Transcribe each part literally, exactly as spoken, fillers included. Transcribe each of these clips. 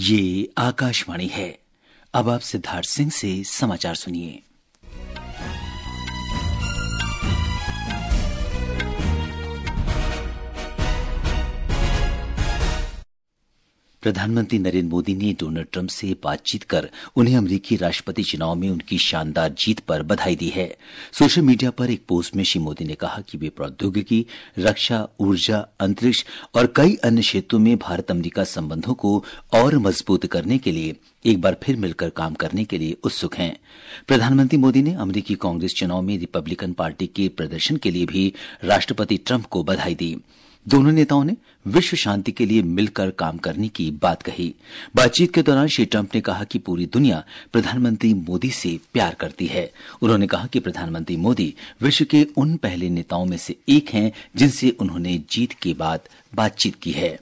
ये आकाशवाणी है। अब आप सिद्धार्थ सिंह से समाचार सुनिए। प्रधानमंत्री नरेंद्र मोदी ने डोनाल्ड ट्रंप से बातचीत कर उन्हें अमेरिकी राष्ट्रपति चुनाव में उनकी शानदार जीत पर बधाई दी है। सोशल मीडिया पर एक पोस्ट में श्री मोदी ने कहा कि वे प्रौद्योगिकी, रक्षा, ऊर्जा, अंतरिक्ष और कई अन्य क्षेत्रों में भारत अमेरिका संबंधों को और मजबूत करने के लिए एक बार फिर मिलकर काम करने के लिए उत्सुक हैं। प्रधानमंत्री मोदी ने अमेरिकी कांग्रेस चुनाव में रिपब्लिकन पार्टी के प्रदर्शन के लिए भी राष्ट्रपति ट्रंप को बधाई दी। दोनों नेताओं ने विश्व शांति के लिए मिलकर काम करने की बात कही। बातचीत के दौरान श्री ट्रंप ने कहा कि पूरी दुनिया प्रधानमंत्री मोदी से प्यार करती है। उन्होंने कहा कि प्रधानमंत्री मोदी विश्व के उन पहले नेताओं में से एक हैं जिनसे उन्होंने जीत के बाद बातचीत की है।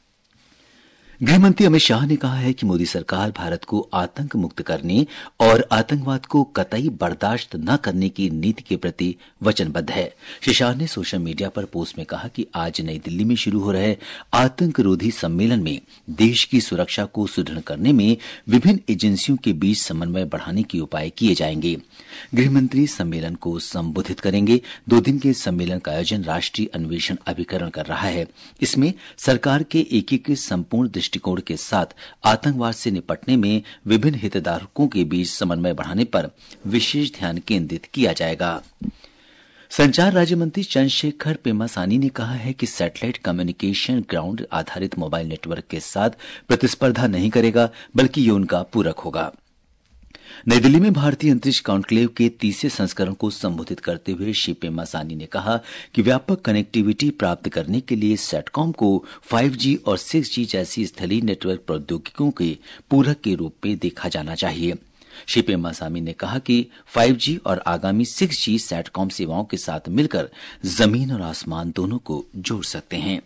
गृहमंत्री अमित शाह ने कहा है कि मोदी सरकार भारत को आतंक मुक्त करने और आतंकवाद को कतई बर्दाश्त न करने की नीति के प्रति वचनबद्ध है। श्री शाह ने सोशल मीडिया पर पोस्ट में कहा कि आज नई दिल्ली में शुरू हो रहे आतंकरोधी सम्मेलन में देश की सुरक्षा को सुदृढ़ करने में विभिन्न एजेंसियों के बीच समन्वय बढ़ाने के उपाय किए जाएंगे। गृहमंत्री सम्मेलन को संबोधित करेंगे। दो दिन के सम्मेलन का आयोजन राष्ट्रीय अन्वेषण अभिकरण कर रहा है। इसमें सरकार के एकीकृत संपूर्ण दृष्टिकोण के साथ आतंकवाद से निपटने में विभिन्न हितधारकों के बीच समन्वय बढ़ाने पर विशेष ध्यान केंद्रित किया जाएगा। संचार राज्य मंत्री चंद्रशेखर पेम्मासानी ने कहा है कि सैटेलाइट कम्युनिकेशन ग्राउंड आधारित मोबाइल नेटवर्क के साथ प्रतिस्पर्धा नहीं करेगा, बल्कि ये उनका पूरक होगा। नई दिल्ली में भारतीय अंतरिक्ष कॉन्क्लेव के तीसरे संस्करण को संबोधित करते हुए श्री पेम्मासानी ने कहा कि व्यापक कनेक्टिविटी प्राप्त करने के लिए सैटकॉम को फाइव जी और सिक्स जी जैसी स्थलीय नेटवर्क प्रौद्योगिकियों के पूरक के रूप में देखा जाना चाहिए। श्री पेम्मासानी ने कहा कि फाइव जी और आगामी सिक्स जी सैटकॉम सेवाओं के साथ मिलकर जमीन और आसमान दोनों को जोड़ सकते हैं।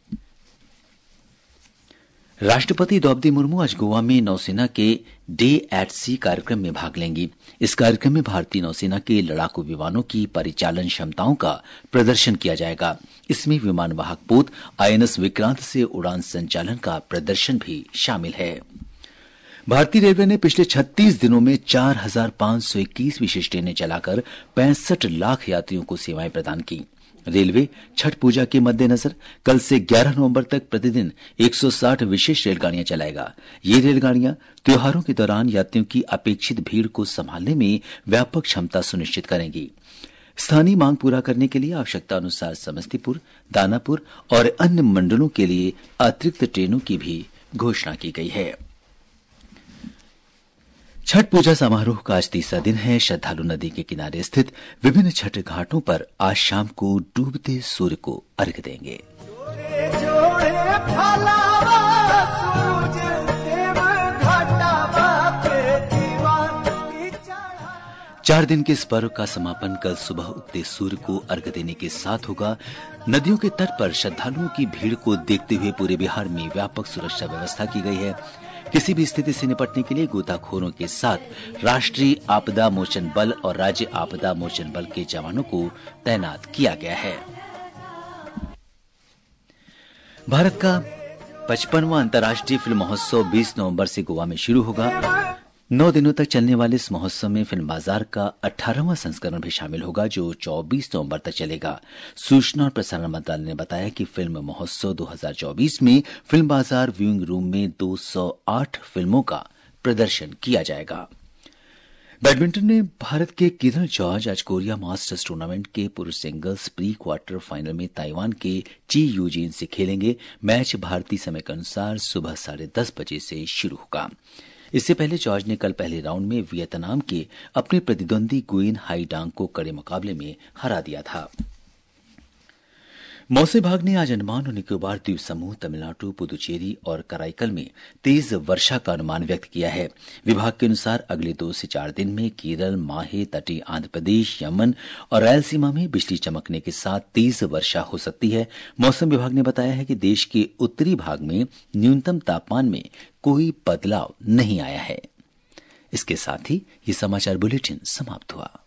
राष्ट्रपति द्रौपदी मुर्मू आज गोवा में नौसेना के डे एट सी कार्यक्रम में भाग लेंगी। इस कार्यक्रम में भारतीय नौसेना के लड़ाकू विमानों की परिचालन क्षमताओं का प्रदर्शन किया जाएगा। इसमें विमान वाहक पोत आईएनएस विक्रांत से उड़ान संचालन का प्रदर्शन भी शामिल है। भारतीय रेलवे ने पिछले छत्तीस दिनों में चार हजार पांच सौ इक्कीस विशेष ट्रेनें चलाकर पैंसठ लाख यात्रियों को सेवाएं प्रदान की। रेलवे छठ पूजा के मद्देनजर कल से ग्यारह नवंबर तक प्रतिदिन एक सौ साठ विशेष रेलगाड़ियां चलाएगा। ये रेलगाड़ियां त्योहारों के दौरान यात्रियों की अपेक्षित भीड़ को संभालने में व्यापक क्षमता सुनिश्चित करेंगी। स्थानीय मांग पूरा करने के लिए आवश्यकता अनुसार समस्तीपुर, दानापुर और अन्य मंडलों के लिए अतिरिक्त ट्रेनों की भी घोषणा की गई है। छठ पूजा समारोह का आज तीसरा दिन है। श्रद्धालु नदी के किनारे स्थित विभिन्न छठ घाटों पर आज शाम को डूबते सूर्य को अर्घ्य देंगे। चार दिन के इस पर्व का समापन कल सुबह उगते सूर्य को अर्घ्य देने के साथ होगा। नदियों के तट पर श्रद्धालुओं की भीड़ को देखते हुए पूरे बिहार में व्यापक सुरक्षा व्यवस्था की गई है। किसी भी स्थिति से निपटने के लिए गोताखोरों के साथ राष्ट्रीय आपदा मोचन बल और राज्य आपदा मोचन बल के जवानों को तैनात किया गया है। भारत का पचपनवां अंतर्राष्ट्रीय फिल्म महोत्सव बीस नवंबर से गोवा में शुरू होगा। नौ दिनों तक चलने वाले इस महोत्सव में फिल्म बाजार का अठारहवां संस्करण भी शामिल होगा, जो चौबीस नवंबर तक चलेगा। सूचना और प्रसारण मंत्रालय ने बताया कि फिल्म महोत्सव दो हज़ार चौबीस में फिल्म बाजार व्यूइंग रूम में दो सौ आठ फिल्मों का प्रदर्शन किया जाएगा। बैडमिंटन में भारत के किरण जॉर्ज आज कोरिया मास्टर्स टूर्नामेंट के पुरुष सिंगल्स प्री क्वार्टर फाइनल में ताइवान के ची यूजिन से खेलेंगे। मैच भारतीय समय के अनुसार सुबह साढ़े दस बजे से शुरू होगा। इससे पहले जॉर्ज ने कल पहले राउंड में वियतनाम के अपने प्रतिद्वंदी गुइन हाई डांग को कड़े मुकाबले में हरा दिया था। मौसम विभाग ने आज अंडमान और निकोबार द्वीप समूह, तमिलनाडु, पुदुचेरी और कराईकल में तेज वर्षा का अनुमान व्यक्त किया है। विभाग के अनुसार अगले दो से चार दिन में केरल, माहे, तटीय आंध्र प्रदेश, यमन और रायलसीमा में बिजली चमकने के साथ तेज वर्षा हो सकती है। मौसम विभाग ने बताया है कि देश के उत्तरी भाग में न्यूनतम तापमान में कोई बदलाव नहीं आया है। इसके साथ ही ये समाचार बुलेटिन समाप्त हुआ।